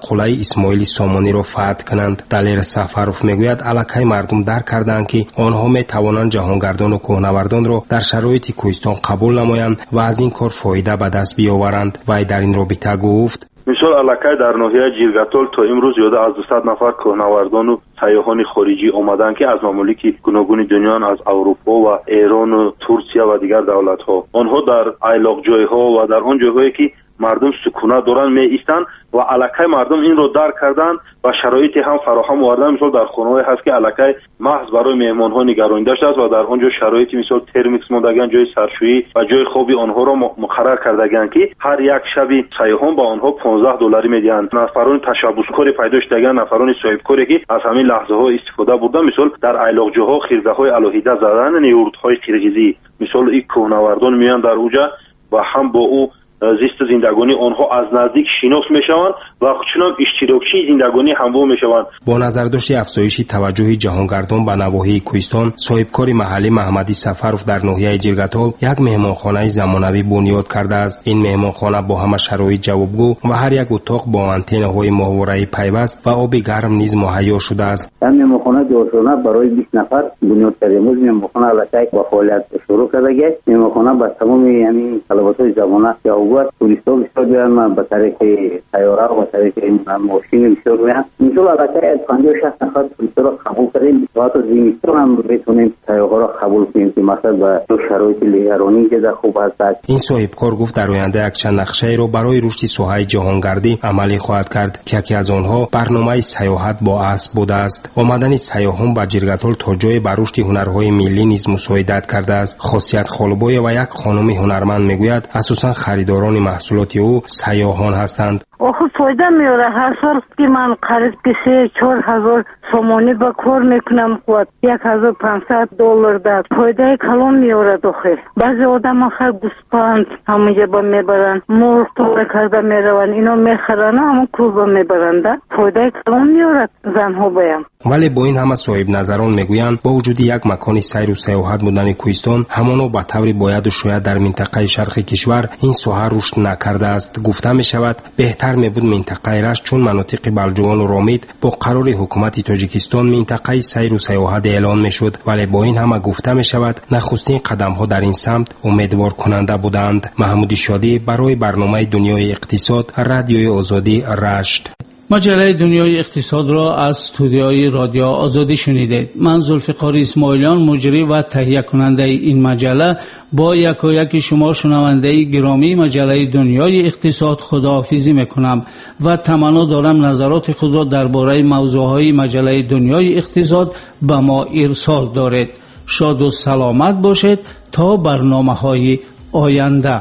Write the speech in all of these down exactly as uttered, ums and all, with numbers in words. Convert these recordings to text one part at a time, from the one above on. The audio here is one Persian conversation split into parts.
قلعه اسماعیل سامانی را فتح کنند. دلیر سفروف میگوید الکی مردم درک کردند که آنها می توانند جهانگردان و کوهنوردان را در شرایط کوهستان قبول نمایند و از این کار فایده به دست بیاورند. وی در این رابطه گفت: مثال الکی در ناحیه جیرگتال تا امروز یاده از دویست نفر کوهنوردان و سیاحان خارجی آمدند که از ممالک گوناگون دنیا، از اروپا و ایران و ترکیه و دیگر دولت‌ها، آنها در ایلاق جای‌ها و در آن جاهایی که مردم سکونت دارند می ایستند و الکی مردم این رو درک کردند و شرایطی هم فراهم آوردند. مثلا در خانه‌ای هست که الکی محض برای مهمان‌ها نگرانیده شده است و در آنجا شرایطی مثل ترمیکس ماندگان، جای سرشویی و جای خوابی آنها را مقرر کردگان که هر یک شب سیاحان با آنها پانزده دلاری میدهند. نفران تشبثکاری پیدا شدگان، نفران صاحبکاری که از همین لحظه‌ها استفاده بردند، مثلا در ایلاق‌جاها خیرده‌های الوهیده زدن، نیورودهای قرقیزی، مثلا این کوهنوردان میان در اوجا و هم با او زیست زندگانی آنها از نزدیک شناخت میشوند و چنان اشتراکی زندگانی همراه میشوند. با نظرداشت افزایش توجه جهانگردان به نواحی کوهستان، صاحبکار محلی محمدی سفروف در ناحیه جیرگتال یک مهمانخانه زمانوی بنیاد کرده است. این مهمانخانه با همه شرایط جوابگو و هر یک اتاق با آنتن‌های ماهواره‌ای پیوست و آب گرم نیز مهیا شده است. این مهمانخانه دورشونه برای بیست نفر بنیاد کرده. امروز مهمانخانه الکی با فعالیت شروع کرده. مهمانخانه با تمام یعنی طلبات زمانه یا توریست‌ها بسیار بیان به طریق سیاره و به طریق ماشین بسیار بیان. اینجا البته پنجاه شصت نفر توریست را قبول کردیم. حتی زمستان هم بتونیم سیاره را قبول کنیم که مثلا به شرایط لیهرانی که خوب هست. این صاحبکار گفت در آینده یک چند نقشه را برای رشد ساحه جهانگردی عملی خواهد کرد که یکی از آنها برنامه سیاحت با اسب بوده است. آمدن سیاحان به جیرگتال تا جای به رشد هنرهای ملی نیز مساعدت کرده است. خاصیت خالبای و یک خانم هنرمند میگوید اساساً خریداران محصولات او سیاحان هستند. آخه فایده میاره. هر سال که من قریب سه چهار هزار سومانی با کار میکنم خود یک هزار پانصد دلار داد. فایده کلام میاره. آخه بعضی آدم آخر گوسفند همونجا با میبرن، مرغ تولید کرده میرون، اینا میخرن همون کوبا میبرند. فایده کلام میاره زنها بایم. ولی با این همه صاحب نظران میگویند با وجود یک مکان سیر و سیاحت بودن کوهستان، همانا به طور باید و شاید در منطقه شرق کشور این ساحه رشد نکرده است. گفته می شود بهتر می بود منطقه رشت چون مناطق بلجوان و رامید با قرار حکومت تاجیکستان منطقه سیر و سیاحت اعلان می شد، ولی با این همه گفته می شود نخستین قدم ها در این سمت امیدوار کننده بودند. محمود شادی برای برنامه دنیای اقتصاد، رادیوی آزادی، رشت. مجله دنیای اقتصاد را از استودیوی رادیو آزادی شنیدید. من ذوالفقار اسماعیلیان مجری و تهیه کننده این مجله با یکایک شما شنونده گرامی مجله دنیای اقتصاد خداحافظی میکنم و تمنا دارم نظرات خود را درباره موضوعهای مجله دنیای اقتصاد به ما ارسال دارید. شاد و سلامت باشید تا برنامه‌های آینده.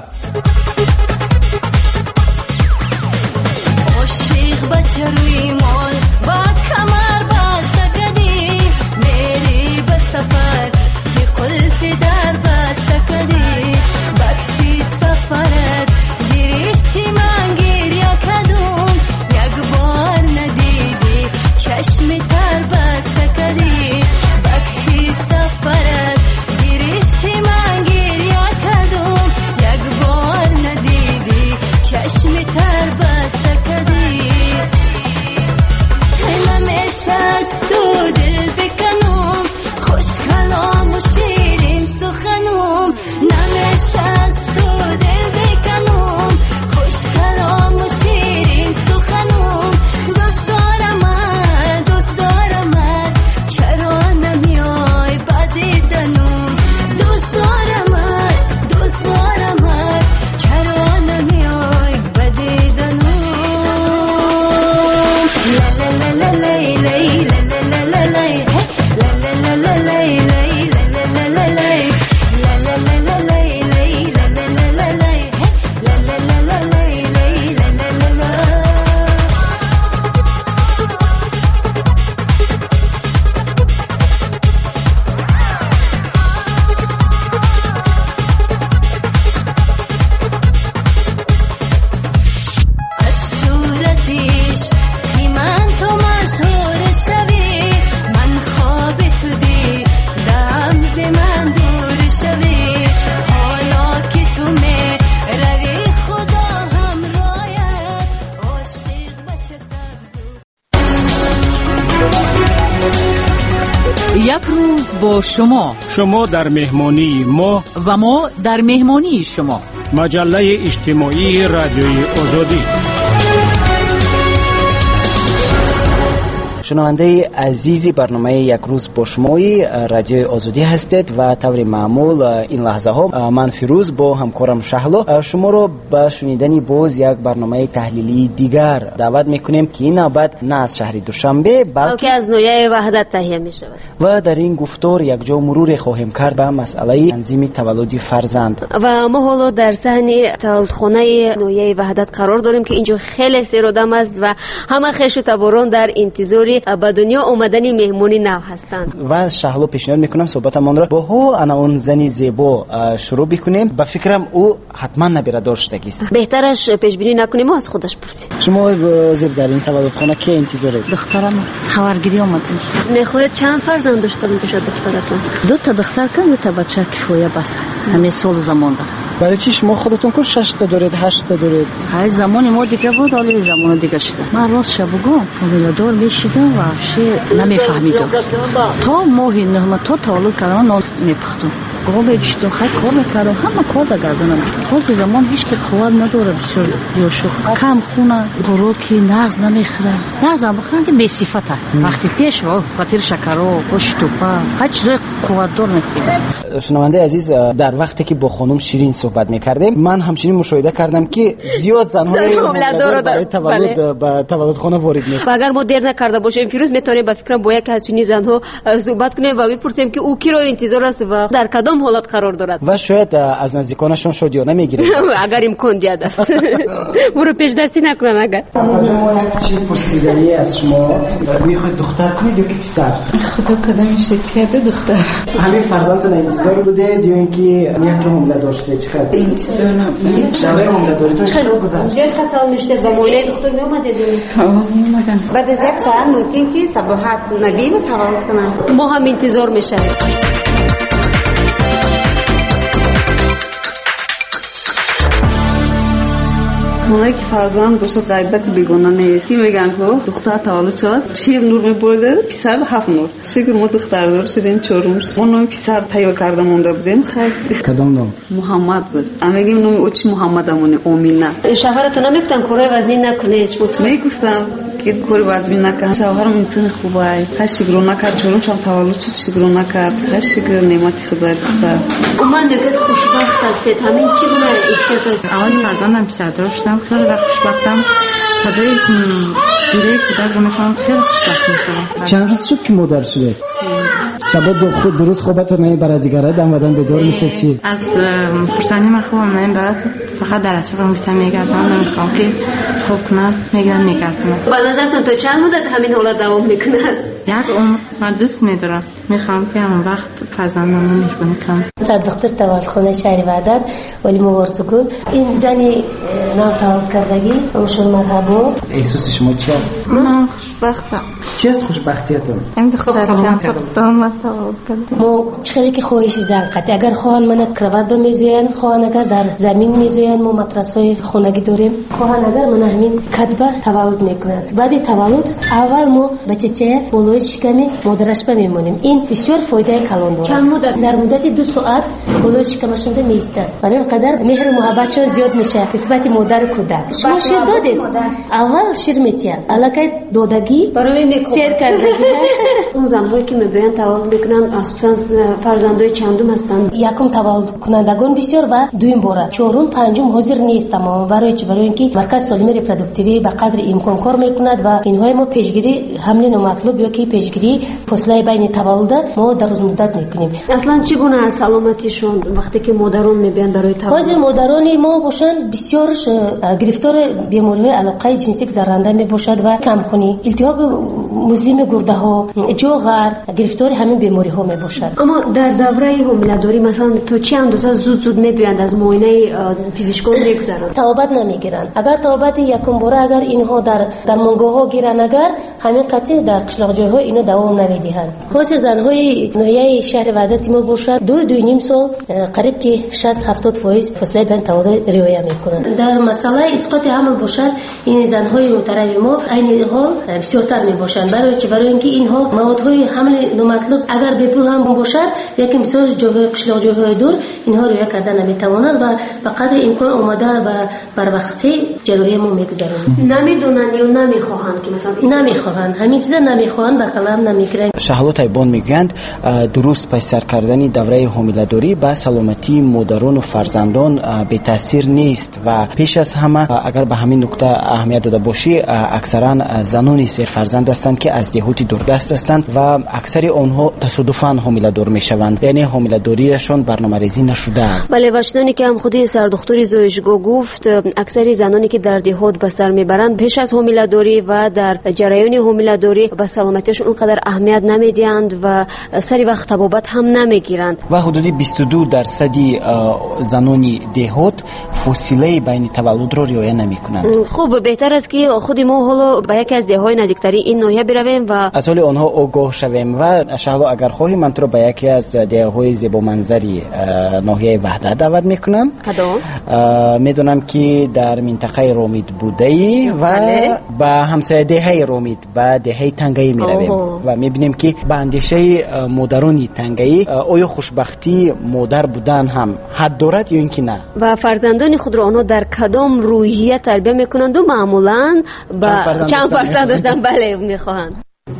روی مال با کمر بسته کدی میری به سفر که قلف در بسته کدی بکسی سفرت گریشتی من گریا کدوم یک بار ندیدی چشم تر بسته کدی بکسی سفرت گریشتی من گریا کدوم یک بار ندیدی چشم تر بسته کدی یک روز با شما، شما در مهمانی ما و ما در مهمانی شما. مجله اجتماعی رادیوی آزادی. شنونده عزیزی برنامه یک روز با شمایی رادیوی آزادی هستید و طور معمول این لحظه ها من فیروز با همکارم شهلا شما رو به شنیدن باز یک برنامه تحلیلی دیگر دعوت میکنیم که این نوبت نه از شهر دوشنبه بلکه از نویای وحدت تهیه می شود و در این گفتار یک جا مرور خواهیم کرد به مسئله تنظیم تولد فرزند. و ما حالا در صحن تولدخانه نویای وحدت قرار داریم که اینجا خیلی سیرودم است و همه خوش و تباران در انتظار به دنیا اومدن مهمونی نو هستند. و شهلا پیشنهاد میکنم صحبتمان را با هو انا اون زنی زیبا شروع بکنیم. به فکرم او حتما نبیره شدگی است. بهترش پیش بینی نکنیم و از خودش پرسیم. شما زیر در این تولدخانه کی انتظارید؟ دخترم خبرگیری اومده میشه. میخواید چند فرزند داشته باشه دخترتون؟ دو تا دختر کن، دو تا بچه کفایه بس. همه سال زمان داره. برای چی شما خودتون کو شش تا دارید هشت تا دارید؟ های زمان ما دیگه بود، حالا زمان دیگه شده. من راست شب بگم ولادار میشیدم و شی نمیفهمیدم. تا ماهی نه تا تولد کردم نان میپختم. گوبه چطور خیلی کار میکردم، همه کار بگردنم. باز زمان هیچ که خواب نداره، بسیار بیوشوخ. کم خونه خوراکی نغز نمیخورم. نغز هم بخورم که بی‌صفته. وقتی پیش و خاطر شکر و گوشت و پا هیچ چیز قوت دار نمیخورم. شنونده عزیز، در وقتی که با خانم شیرین صحبت میکردیم من همچنین مشاهده کردم که زیاد زنهای مولدار برای تولد به تولدخانه وارد میشن. اگر ما دیر نکرده باشیم فیروز میتونیم به فکرم با یک از چنین زنها صحبت کنیم و بپرسیم که او کی رو انتظار است و در کدام حالت قرار دارد و شاید از نزدیکانشون شادیانه میگیره. اگر امکان دیده است برو پیش دستی نکنم. اگر ما یک چیز پرسیدنی از شما میخواید دختر کنید یا پسر؟ خدا کدامش اتیاده دختر. همین فرزندتون انتظار بوده یا اینکه یک حمله داشته؟ چقدر انتظار نبوده. شبه حمله داریتون چطور گذشت؟ چه کسال میشته زمانه دختر میومده دونی؟ آه میومدن. بعد از یک ساعت ممکن که صباحت نبی و تولد کنن. ما هم انتظار میشیم. اونایی که فرزند باشه غیبت بیگانه نیست. کی میگن که دختر تولد شد چی نور میبرده، پسر هفت نور. شکر ما دختر دار شدیم چهارمش. ما نام پسر تیار کرده مونده بودیم. خیلی کدام نام؟ محمد بود. اما میگیم نام اوچ محمد امونه آمینه. شوهرتون نمیگفتن کارای وزنی نکنه؟ چه پس میگفتم که کار وزنی نکن. شوهرم انسان خوبه. خیلی شکر نکرد چهارم شام تولد شد شکر نکرد. خیلی شکر نعمت خدای دختر. من میگم خوشبخت هستید. همین چی گونه استعداد؟ اول فرزندم پسر داشتم. خیلی وقت خوشبختم. صدای دیره کودک رو میخوام خیلی خوشبخت میشم. چند روز شد که مادر شده؟ شبا دو خود درست خوابت رو نهی برای دیگره دم ودن بدار میشه چی؟ از پرسانی من خوبم نهیم برای فقط در اچه رو بیتر میگردم. نمیخوام که خوب کنم میگردم میگردم. با نظرتون تو چند مدت همین حالا دوام میکنن؟ یک عمر من دوست میدارم. میخوام که همون وقت فرزندم رو میشبونی کنم. سر دختر تولدخانه شهر وحدت ولی مبارزگون این زنی نام تولد کردگی امشون مرحبا. احساس شما چی است؟ من خوشبختم. چی است خوشبختیتون؟ این دختر چند سلامت تولد کرد. ما چخیلی که خواهش زن قطع اگر خواهن من کروات بمیزوین، خواهن اگر در زمین میزوین، ما مطرس های خونگی داریم. خواهن اگر من همین کتبه تولد میکنن. بعد تولد اول ما بچه چه بلوی شکمی مادرش بمیمونیم. این بسیار فایده کلان داره. چند مدت؟ در مدت دو ساعت بلوی شکمشون رو میستن. برای اینقدر مهر و محبت چون زیاد میشه نسبت مادر کودک. شما شیر دادید؟ اول شیر میتین. علاقه دادگی برای سیر کردگی. اون زنهایی که میبین تولد میکنن اساسا فرزندای چندم هستند؟ یکم تولد کنندگان بسیار و دویم باره. چهارم پنجم حاضر نیست. اما برای چی؟ برای اینکه مرکز سالمی ریپروداکتیوی به قدر امکان کار میکند و اینهای ما پیشگیری حمل نامطلوب یا که پیشگیری فاصله بین تولد ما در روز مدت میکنیم. اصلا چگونه از سلامتیشون وقتی که مادران میبین برای تولد؟ حاضر مادران ما باشن بسیار گرفتار بیماری علاقه جنسی گذرانده میباشد و کمخونی، التهاب مزمن گرده ها، جوغر گرفتار همین بیماری ها میباشد. اما در دوره حامله‌داری مثلا تو چه اندازه زود زود میبیند از معاینه پزشکان میگذرند؟ توابت نمیگیرن. اگر توابت یکم باره اگر اینها در در منگاه ها گیرن اگر همین قطعه در قشلاق جای ها اینو دوام نمیدهند. خاص زنهای ناحیه شهر وحدت ما باشد دو دو نیم سال قریب که شصت هفتاد درصد فاصله بین تولد رعایت میکنند. در مسئله اسقاط حمل باشد این زنهای محترم ما عین حال بسیارتر میباشد. باشند. برای چه؟ برای اینکه اینها موادهای حمل نامطلوب اگر بپول هم باشد یک مثال جاهای قشلاق جاهای دور اینها رو کردن نمیتوانند و فقط امکان آمده و بر وقتی جلوی ما میگذارند. نمیدونن یا نمیخواهند که مثلا نمیخواهند همین چیزا نمیخواهند و کلام نمیکنند. شهلا طیبان میگویند درست پس سر کردن دوره حامله‌داری به سلامتی مادران و فرزندان بی تاثیر نیست و پیش از همه اگر به همین نکته اهمیت داده باشی اکثرا زنان سرفرزند هستند که از دهات دوردست هستند و اکثر آنها تصادفاً حامله‌دار میشوند، یعنی حامله‌داریشان برنامه‌ریزی نشده است. بله، وچنانی که هم خودی سردختری زویشگو گفت اکثر زنانی که در دهات به سر میبرند پیش از حامله‌داری و در جریان حامله‌داری به سلامتیشون اونقدر اهمیت نمیدهند و سری وقت طبابت هم نمیگیرند و حدود بیست و دو درصد زنان دهات فاصله بین تولد را رعایت نمیکنند. خوب، بهتر است که خود ما حالا به یکی از دههای نزدیکتری این ناحیه برویم و از حال آنها آگاه شویم و شهلا اگر خواهی من تو را به یکی از دههای زیبا منظری ناحیه وحدت دعوت میکنم. میدونم که در منطقه رامید بوده ای و به همسایه دهه رامید و دهه تنگایی میرویم و میبینیم که به اندیشه مادران تنگایی آیا خوشبختی مادر بودن هم حد دارد یا اینکه نه و فرزندان خود را آنها در کدام روحیه تربیت میکنند و معمولا با چند فرزند داشتن بله میخواهند.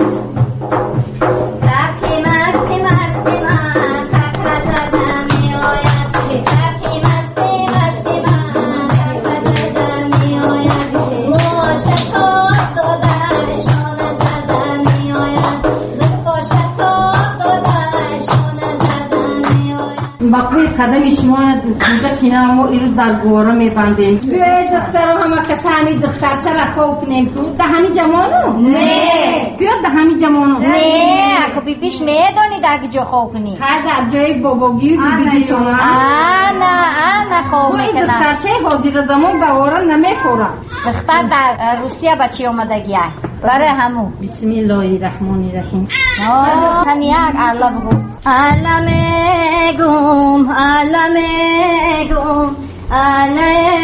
باقی قدم شما اینجا کنار ما ایروز در گوارا میبندیم. بیاید دخترها همه کسا همین دخترچه را خوب کنیم تو ده همین جمانو؟ نه بیاد ده همین جمانو؟ نه اکو بی بیش میدانی در جا خوب کنیم خواهد در جای باباگی و بی بی شما؟ آنا آنا خوب میکنم. باید دخترچه حاضر زمان گوارا نمیخورم. دختر در روسیه بچه آمدگی های برای همون. بسم الله الرحمن الرحیم. تن یک الله بگو. الله میگم الله میگم الله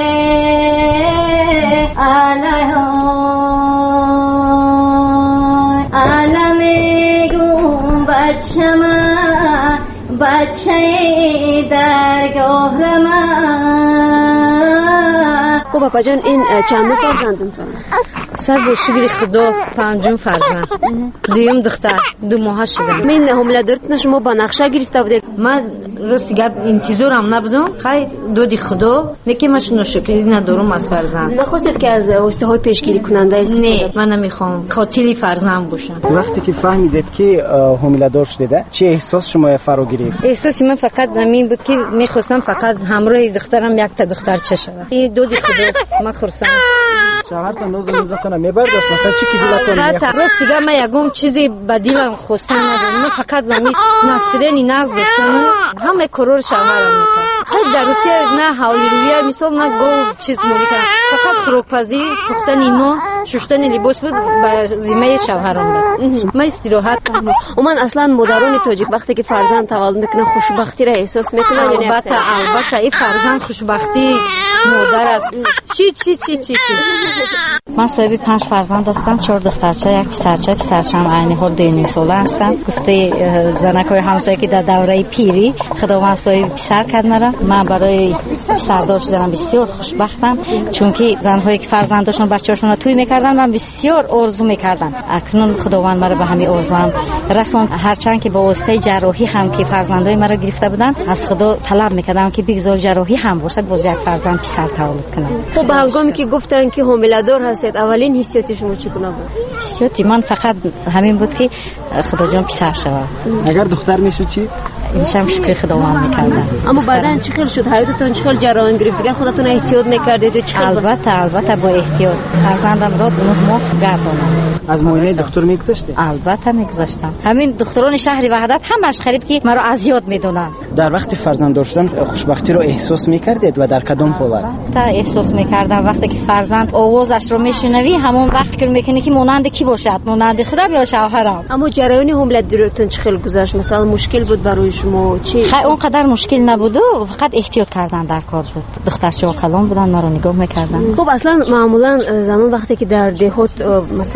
الله الله میگم بچه من بچه درگاه من. خب بابا جان این چند فرزندتون؟ صد به شکر خدا پنجم فرزند، دویم دختر دو ماه شدم. من حامله‌داریتون شما با نقشه گرفته بودید؟ من راستی گپ انتظارم نبودم، خیلی دادی خدا نکه ماش نشکری ندارم از فرزند. نخواستید که از هسته‌های پیشگیری کننده استفاده؟ نه من نمیخوام قاتلی فرزند باشم. وقتی که فهمیدید که حامله‌دار شده چه احساس شما فرا گرفت؟ احساسی من فقط همین بود که میخواستم فقط همراه دخترم یک تا دختر چه شود. این دادی خداست، من خرسندم. شوهرتون نوز نوز کنه میبردش مثلا چی که دلتون میخواد؟ راست دیگه من یگم چیزی بدیلم خواستم ندارم، من فقط من نسترینی ناز داشتم همه کرور شوهرم میکنم. خیلی در روسیه نه حالی رویه مثال نه گو چیز مولی کنم، فقط خروپزی پختن اینو شستن لباس بود به ذمه شوهرم بود. من استراحت کنم. و من اصلا مادران تاجیک وقتی که فرزند تولد میکنه خوشبختی را احساس میکنه؟ البته البته این فرزند خوشبختی مادر است. چی چی چی چی من صاحب پنج فرزند هستم، چهار دخترچه یک پسرچه. پسرچه‌م عین حال دو ساله هستند. گفته زنکای همسایه که در دوره پیری خداوند صاحب پسر کرد مرا. من برای پسردار شدنم بسیار خوشبختم، چون که زنهایی که فرزند داشتن بچه‌هاشون رو توی میکردن من بسیار آرزو میکردم. اکنون خداوند مرا به همین آرزوام رسوند، هرچند که با واسطه جراحی هم که فرزندای مرا گرفته بودن از خدا طلب میکردم که بگذار جراحی هم باشد باز یک فرزند پسر تولد کنم. خب به هنگامی که گفتن که حامله‌دار هستید اولین حسیات شما چگونه بود؟ حسیاتی من فقط همین بود که خدا جان پسر شود. اگر دختر میشد چی؟ اینشم شکر خداوند میکردم. اما بعدن چه خیلی شد؟ حیاتتون چه خیلی جراحی گرفت؟ دیگر خودتون احتیاط میکردید و چه خیلی؟ البته البته با احتیاط. فرزندم را نه ماه گرداندم. از معاینه دکتر میگذاشته؟ البته میگذاشتم. همین دکتران شهر وحدت همش خرید که مرا اذیت میدونن. در وقت فرزند داشتن خوشبختی رو احساس میکردید و در کدام حالت؟ تا احساس میکردم وقتی که فرزند آوازش رو میشنوی همون وقت که میکنی که مانند کی باشد، مانند خودم یا شوهرم. اما جریان حامله‌داریتون چه خیلی گذشت؟ مثلا مشکل بود برای شما چی؟ خیلی اونقدر مشکل نبود و فقط احتیاط کردن در کار بود. دخترچه‌ها کلام بودن، ما رو نگاه میکردن. خب اصلا معمولا زنان وقتی که در دهات مثلا